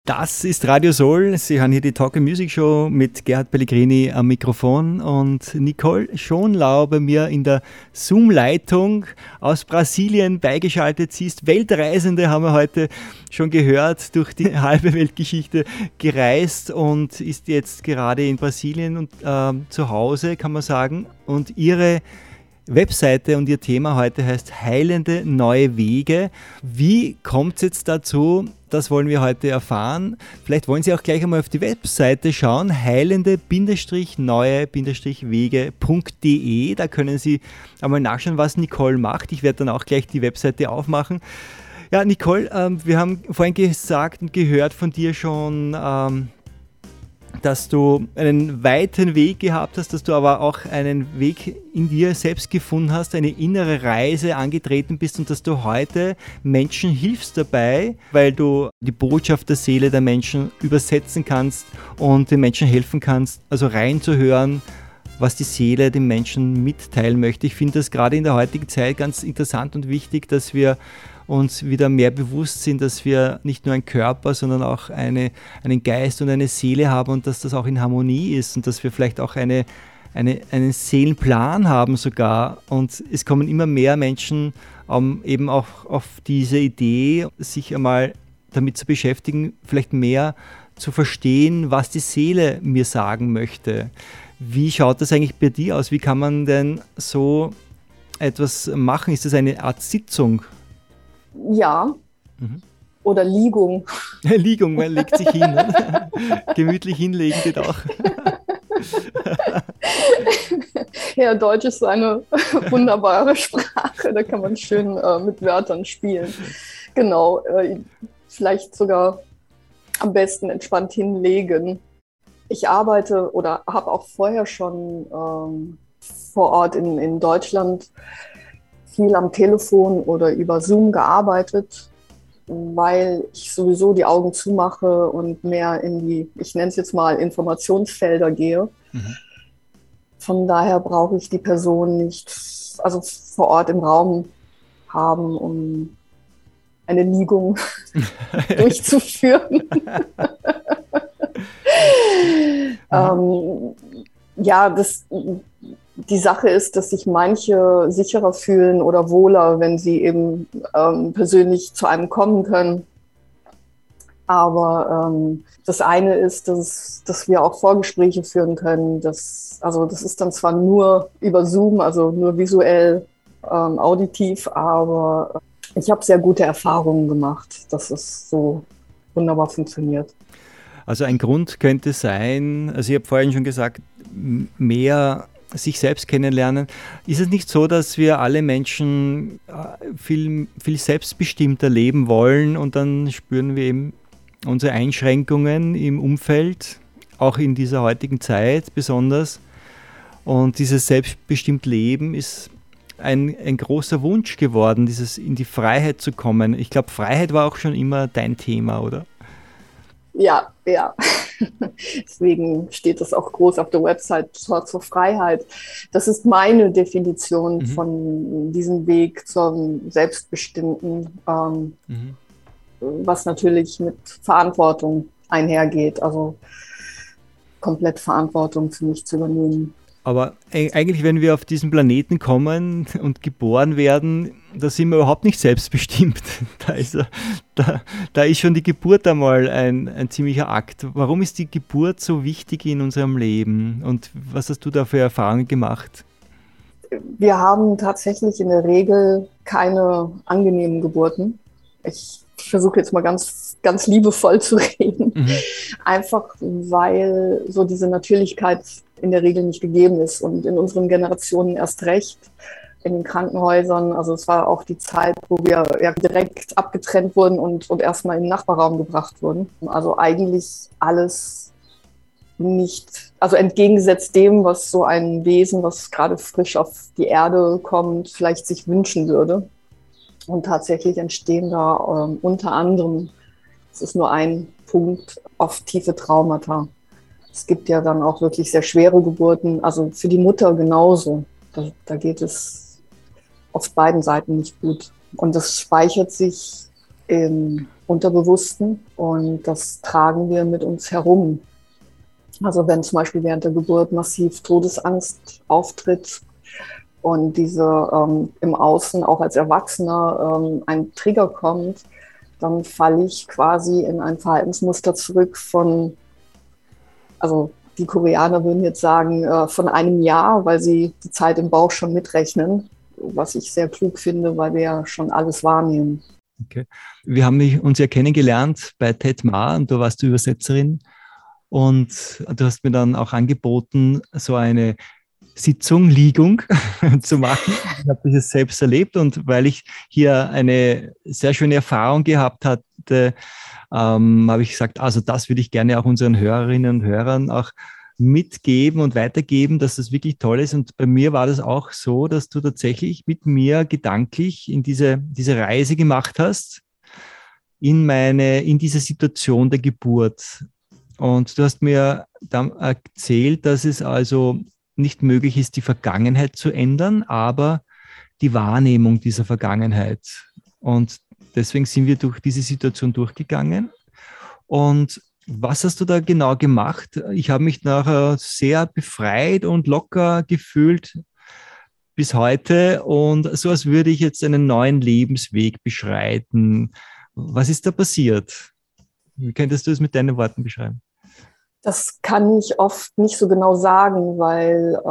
Das ist Radio Soul. Sie hören hier die Talk Music Show mit Gerhard Pellegrini am Mikrofon und Nicole Schonlau bei mir in der Zoom-Leitung aus Brasilien beigeschaltet. Sie ist Weltreisende, haben wir heute schon gehört, durch die halbe Weltgeschichte gereist und ist jetzt gerade in Brasilien und zu Hause, kann man sagen. Und ihre Webseite und ihr Thema heute heißt Heilende neue Wege. Wie kommt es jetzt dazu? Das wollen wir heute erfahren. Vielleicht wollen Sie auch gleich einmal auf die Webseite schauen, heilende-neue-wege.de. Da können Sie einmal nachschauen, was Nicole macht. Ich werde dann auch gleich die Webseite aufmachen. Ja, Nicole, wir haben vorhin gesagt und gehört von dir schon, dass du einen weiten Weg gehabt hast, dass du aber auch einen Weg in dir selbst gefunden hast, eine innere Reise angetreten bist und dass du heute Menschen hilfst dabei, weil du die Botschaft der Seele der Menschen übersetzen kannst und den Menschen helfen kannst, also reinzuhören, was die Seele den Menschen mitteilen möchte. Ich finde das gerade in der heutigen Zeit ganz interessant und wichtig, dass wir uns wieder mehr bewusst sind, dass wir nicht nur einen Körper, sondern auch einen Geist und eine Seele haben und dass das auch in Harmonie ist und dass wir vielleicht auch einen Seelenplan haben sogar. Und es kommen immer mehr Menschen eben auch auf diese Idee, sich einmal damit zu beschäftigen, vielleicht mehr zu verstehen, was die Seele mir sagen möchte. Wie schaut das eigentlich bei dir aus? Wie kann man denn so etwas machen? Ist das eine Art Sitzung? Ja, oder Liegung. Liegung, man legt sich hin. Gemütlich hinlegen geht auch. Ja, Deutsch ist eine wunderbare Sprache, da kann man schön mit Wörtern spielen. Genau, vielleicht sogar am besten entspannt hinlegen. Ich arbeite oder habe auch vorher schon vor Ort in Deutschland viel am Telefon oder über Zoom gearbeitet, weil ich sowieso die Augen zumache und mehr in die, ich nenne es jetzt mal, Informationsfelder gehe. Von daher brauche ich die Person nicht, also vor Ort im Raum haben, um eine Liegung durchzuführen. Ja, die Sache ist, dass sich manche sicherer fühlen oder wohler, wenn sie eben persönlich zu einem kommen können. Aber das eine ist, dass wir auch Vorgespräche führen können. Das ist dann zwar nur über Zoom, also nur visuell, auditiv, aber ich habe sehr gute Erfahrungen gemacht, dass es so wunderbar funktioniert. Also ein Grund könnte sein, also ich habe vorhin schon gesagt, mehr sich selbst kennenlernen. Ist es nicht so, dass wir alle Menschen viel, viel selbstbestimmter leben wollen und dann spüren wir eben unsere Einschränkungen im Umfeld, auch in dieser heutigen Zeit besonders. Und dieses selbstbestimmt Leben ist ein großer Wunsch geworden, in die Freiheit zu kommen. Ich glaube, Freiheit war auch schon immer dein Thema, oder? Ja. Deswegen steht das auch groß auf der Website zur Freiheit. Das ist meine Definition von diesem Weg zum Selbstbestimmten, was natürlich mit Verantwortung einhergeht, also komplett Verantwortung für mich zu übernehmen. Aber eigentlich, wenn wir auf diesen Planeten kommen und geboren werden, da sind wir überhaupt nicht selbstbestimmt. Da ist schon die Geburt einmal ein ziemlicher Akt. Warum ist die Geburt so wichtig in unserem Leben? Und was hast du da für Erfahrungen gemacht? Wir haben tatsächlich in der Regel keine angenehmen Geburten. Ich versuche jetzt mal ganz, ganz liebevoll zu reden. Einfach weil so diese Natürlichkeit in der Regel nicht gegeben ist und in unseren Generationen erst recht. In den Krankenhäusern, also es war auch die Zeit, wo wir ja direkt abgetrennt wurden und erstmal in den Nachbarraum gebracht wurden. Also eigentlich alles nicht, also entgegengesetzt dem, was so ein Wesen, was gerade frisch auf die Erde kommt, vielleicht sich wünschen würde. Und tatsächlich entstehen da unter anderem, es ist nur ein Punkt, oft tiefe Traumata. Es gibt ja dann auch wirklich sehr schwere Geburten, also für die Mutter genauso. Da geht es auf beiden Seiten nicht gut. Und das speichert sich im Unterbewussten und das tragen wir mit uns herum. Also wenn zum Beispiel während der Geburt massiv Todesangst auftritt und diese im Außen auch als Erwachsener ein Trigger kommt, dann falle ich quasi in ein Verhaltensmuster zurück von, also die Koreaner würden jetzt sagen, von einem Jahr, weil sie die Zeit im Bauch schon mitrechnen, was ich sehr klug finde, weil wir ja schon alles wahrnehmen. Okay. Wir haben uns ja kennengelernt bei Ted Ma und du warst Übersetzerin und du hast mir dann auch angeboten, so eine Liegung zu machen. Ich habe das selbst erlebt und weil ich hier eine sehr schöne Erfahrung gehabt hatte, habe ich gesagt, also das würde ich gerne auch unseren Hörerinnen und Hörern auch mitgeben und weitergeben, dass das wirklich toll ist. Und bei mir war das auch so, dass du tatsächlich mit mir gedanklich in diese Reise gemacht hast, in diese Situation der Geburt. Und du hast mir dann erzählt, dass es also nicht möglich ist, die Vergangenheit zu ändern, aber die Wahrnehmung dieser Vergangenheit. Und deswegen sind wir durch diese Situation durchgegangen. Und was hast du da genau gemacht? Ich habe mich nachher sehr befreit und locker gefühlt bis heute und so, als würde ich jetzt einen neuen Lebensweg beschreiten. Was ist da passiert? Wie könntest du es mit deinen Worten beschreiben? Das kann ich oft nicht so genau sagen, weil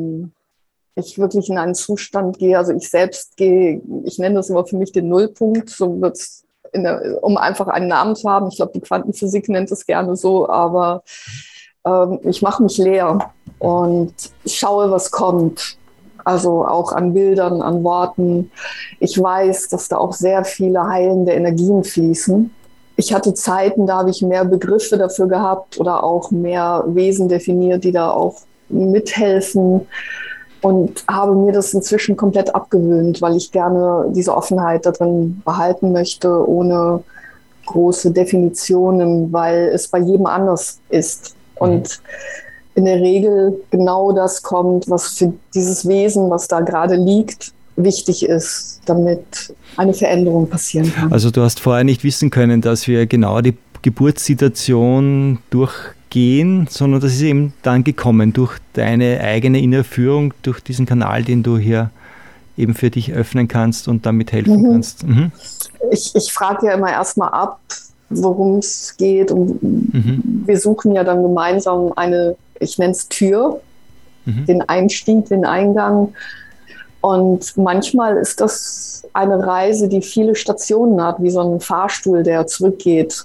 ich wirklich in einen Zustand gehe, also ich selbst gehe, ich nenne das immer für mich den Nullpunkt, so wird's um einfach einen Namen zu haben. Ich glaube, die Quantenphysik nennt es gerne so, aber ich mache mich leer und schaue, was kommt. Also auch an Bildern, an Worten. Ich weiß, dass da auch sehr viele heilende Energien fließen. Ich hatte Zeiten, da habe ich mehr Begriffe dafür gehabt oder auch mehr Wesen definiert, die da auch mithelfen. Und habe mir das inzwischen komplett abgewöhnt, weil ich gerne diese Offenheit da drin behalten möchte, ohne große Definitionen, weil es bei jedem anders ist. Und in der Regel genau das kommt, was für dieses Wesen, was da gerade liegt, wichtig ist, damit eine Veränderung passieren kann. Also du hast vorher nicht wissen können, dass wir genau die Geburtssituation durchgehen, sondern das ist eben dann gekommen durch deine eigene innere Führung, durch diesen Kanal, den du hier eben für dich öffnen kannst und damit helfen kannst. Ich frage ja immer erstmal ab, worum es geht und wir suchen ja dann gemeinsam eine, ich nenne es Tür, den Einstieg, den Eingang. Und manchmal ist das eine Reise, die viele Stationen hat, wie so ein Fahrstuhl, der zurückgeht.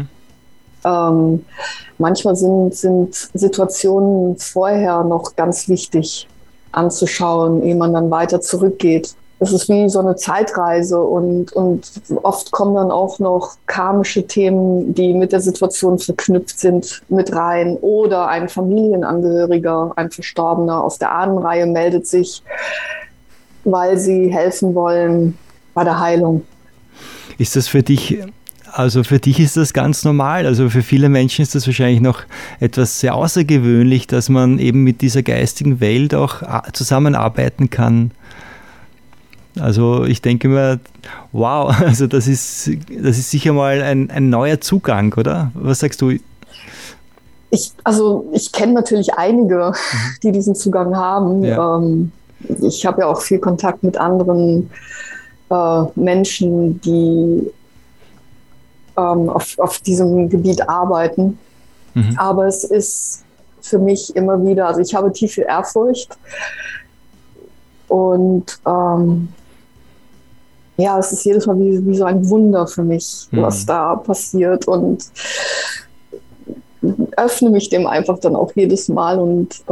Manchmal sind Situationen vorher noch ganz wichtig anzuschauen, ehe man dann weiter zurückgeht. Es ist wie so eine Zeitreise und oft kommen dann auch noch karmische Themen, die mit der Situation verknüpft sind, mit rein. Oder ein Familienangehöriger, ein Verstorbener aus der Ahnenreihe meldet sich, weil sie helfen wollen bei der Heilung. Ist das für dich, also für dich ist das ganz normal, also für viele Menschen ist das wahrscheinlich noch etwas sehr außergewöhnlich, dass man eben mit dieser geistigen Welt auch zusammenarbeiten kann. Also ich denke mir, wow, also das ist sicher mal ein neuer Zugang, oder? Was sagst du? Ich kenne natürlich einige, die diesen Zugang haben. Ja. Ich habe ja auch viel Kontakt mit anderen Menschen, die auf diesem Gebiet arbeiten. Aber es ist für mich immer wieder, also ich habe tiefe Ehrfurcht und ja, es ist jedes Mal wie so ein Wunder für mich, was da passiert und öffne mich dem einfach dann auch jedes Mal und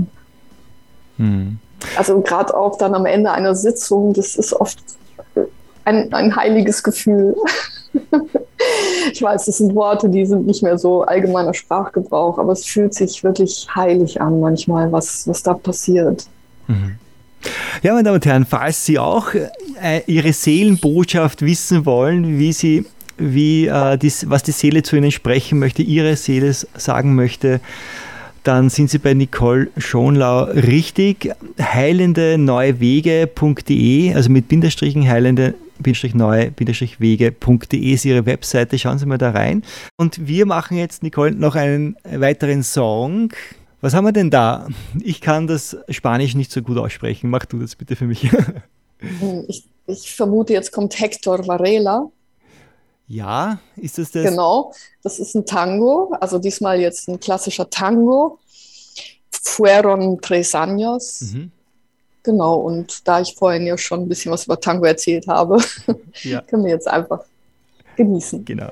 also gerade auch dann am Ende einer Sitzung, das ist oft ein heiliges Gefühl. Ich weiß, das sind Worte, die sind nicht mehr so allgemeiner Sprachgebrauch, aber es fühlt sich wirklich heilig an manchmal, was da passiert. Ja, meine Damen und Herren, falls Sie auch Ihre Seelenbotschaft wissen wollen, was die Seele zu Ihnen sprechen möchte, Ihre Seele sagen möchte, dann sind Sie bei Nicole Schonlau richtig. heilendeneuewege.de, also mit Bindestrichen nicole-neue-wege.de ist ihre Webseite. Schauen Sie mal da rein. Und wir machen jetzt, Nicole, noch einen weiteren Song. Was haben wir denn da? Ich kann das Spanisch nicht so gut aussprechen. Mach du das bitte für mich. Ich vermute, jetzt kommt Hector Varela. Ja, ist das? Genau, das ist ein Tango, also diesmal jetzt ein klassischer Tango. Fueron 3 años. Mhm. Genau, und da ich vorhin ja schon ein bisschen was über Tango erzählt habe, ja, können wir jetzt einfach genießen. Genau.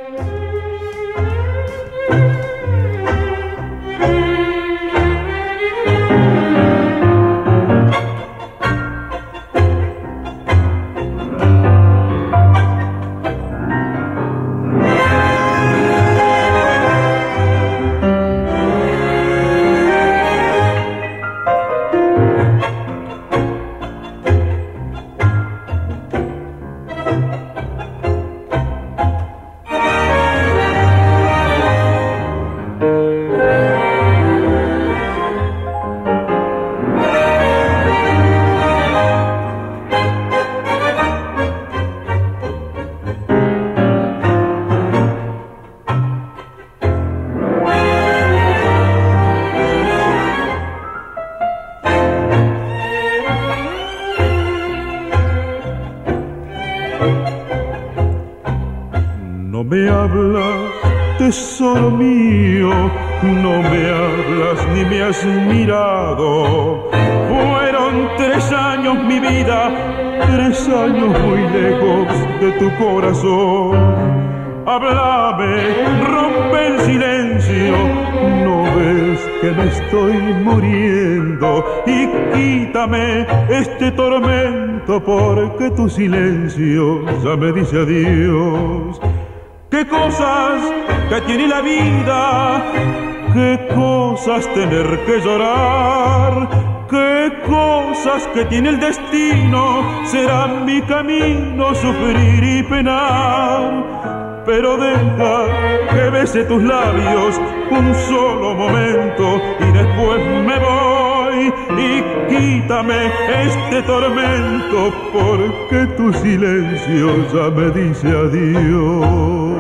No me hablas, tesoro mío, no me hablas ni me has mirado. Fueron 3 años mi vida, 3 años muy lejos de tu corazón. Háblame, rompe el silencio, no ves que me estoy muriendo, y quítame este tormento porque tu silencio ya me dice adiós. Qué cosas que tiene la vida, qué cosas tener que llorar, qué cosas que tiene el destino, será mi camino sufrir y penar. Pero deja que bese tus labios un solo momento y después me voy, y quítame este tormento porque tu silencio ya me dice adiós.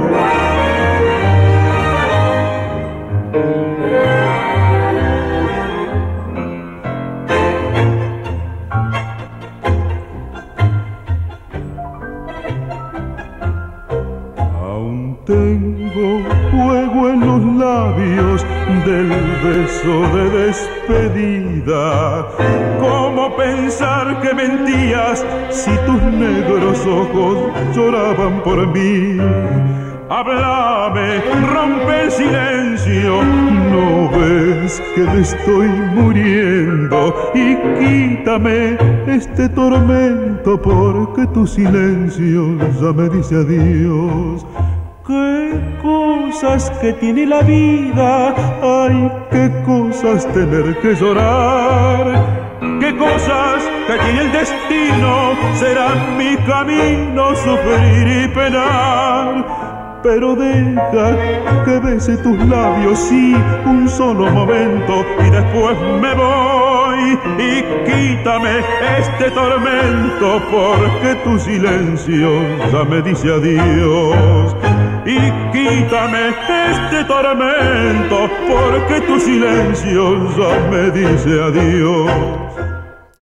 Tengo fuego en los labios del beso de despedida. ¿Cómo pensar que mentías si tus negros ojos lloraban por mí? Háblame, rompe el silencio, ¿no ves que me estoy muriendo? Y quítame este tormento porque tu silencio ya me dice adiós. Qué cosas que tiene la vida, ay, qué cosas tener que llorar, qué cosas que tiene el destino, será mi camino sufrir y penar. Pero deja que bese tus labios, sí, un solo momento, y después me voy, y quítame este tormento porque tu silencio ya me dice adiós. Y quítame este tormento porque tu silencio ya me dice adiós.